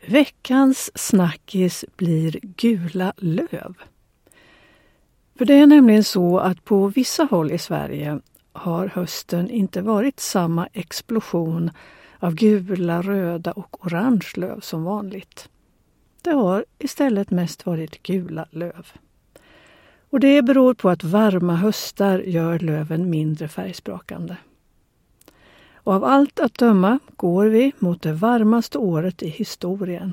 Veckans snackis blir gula löv. För det är nämligen så att på vissa håll i Sverige har hösten inte varit samma explosion av gula, röda och orange löv som vanligt. Det har istället mest varit gula löv. Och det beror på att varma höstar gör löven mindre färgsprakande. Och av allt att döma går vi mot det varmaste året i historien.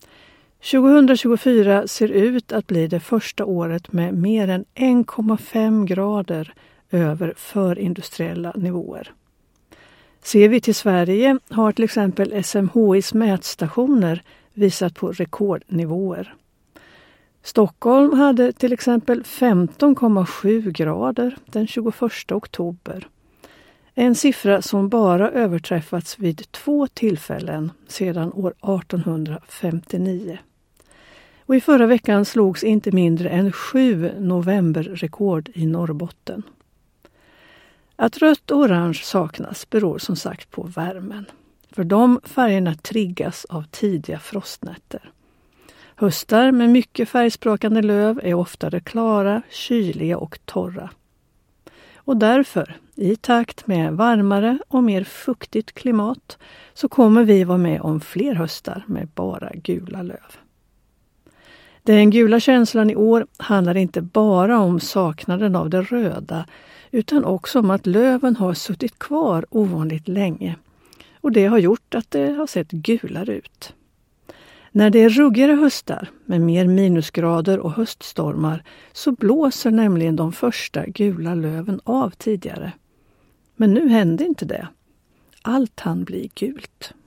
2024 ser ut att bli det första året med mer än 1,5 grader över förindustriella nivåer. Ser vi till Sverige har till exempel SMHIs mätstationer visat på rekordnivåer. Stockholm hade till exempel 15,7 grader den 21 oktober. En siffra som bara överträffats vid 2 tillfällen sedan år 1859. Och i förra veckan slogs inte mindre än 7 novemberrekord i Norrbotten. Att rött och orange saknas beror som sagt på värmen. För de färgerna triggas av tidiga frostnätter. Höstar med mycket färgsprakande löv är oftare klara, kyliga och torra. Och därför, i takt med varmare och mer fuktigt klimat, så kommer vi vara med om fler höstar med bara gula löv. Den gula känslan i år handlar inte bara om saknaden av det röda, utan också om att löven har suttit kvar ovanligt länge. Och det har gjort att det har sett gulare ut. När det är ruggigare höstar med mer minusgrader och höststormar så blåser nämligen de första gula löven av tidigare. Men nu hände inte det. Allt hann bli gult.